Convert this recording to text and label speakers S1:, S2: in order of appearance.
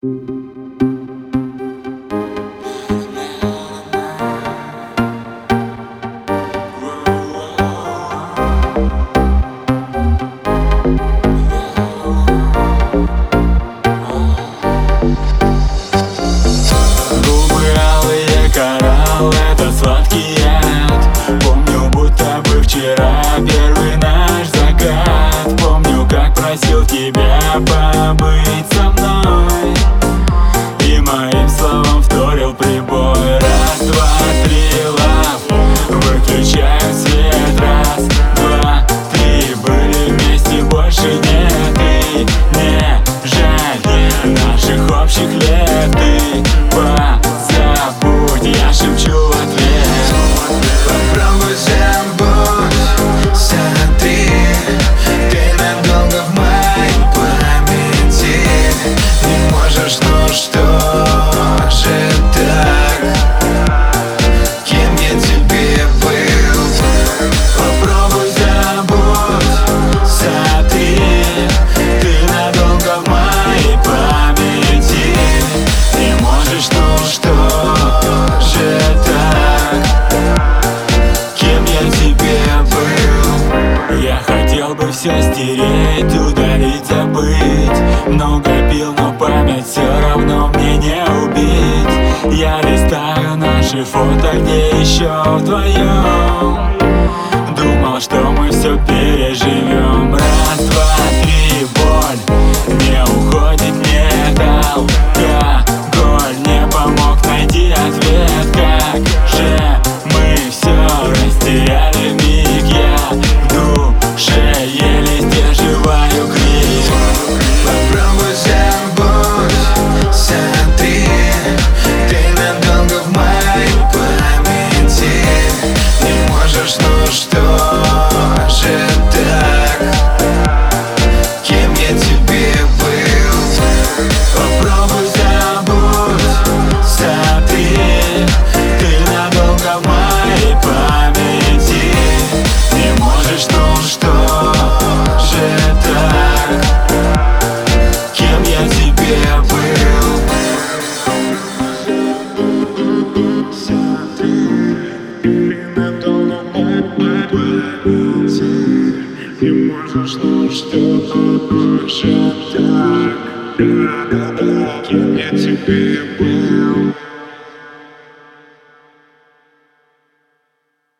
S1: Губы алые, коралл, это сладкий яд. Помню, будто бы вчера первый наш закат. Помню, как просил тебя побыть со мной, и моим словам вторил прибой. Раз, два, три, лав, выключаем свет. Раз, два, три, были вместе, больше нет. И не жалей наших общих лет. Ты позабудь, я шепчу в ответ.
S2: Попробуй забудь, смотри, ты надолго в моей памяти. Не можешь, ну что же так? Кем я тебе был?
S1: Попробуй забудь, смотри, ты надолго в моей памяти. Не можешь, ну что же так? Кем я тебе был? Я хотел бы все стереть, удалить, забыть. Много пил, но память все равно мне не убить. Я листаю наши фото, где еще вдвоем. Думал, что мы все переживем. Раз, два, три, боль не уходит, металл. Алкоголь не помог найти ответ. Как же мы все растеряли вмиг. Я в душе еле сдерживаю крик.
S2: Попробуй забудь, смотри, ты надолго в моей памяти. Не можешь, ну что же так? Кем я тебе был?
S1: Попробуй забудь, смотри, ты надолго в моей памяти. Не можешь, ну что же так? Кем я тебе был?
S2: Не можешь, ну что же так? Кем я тебе был?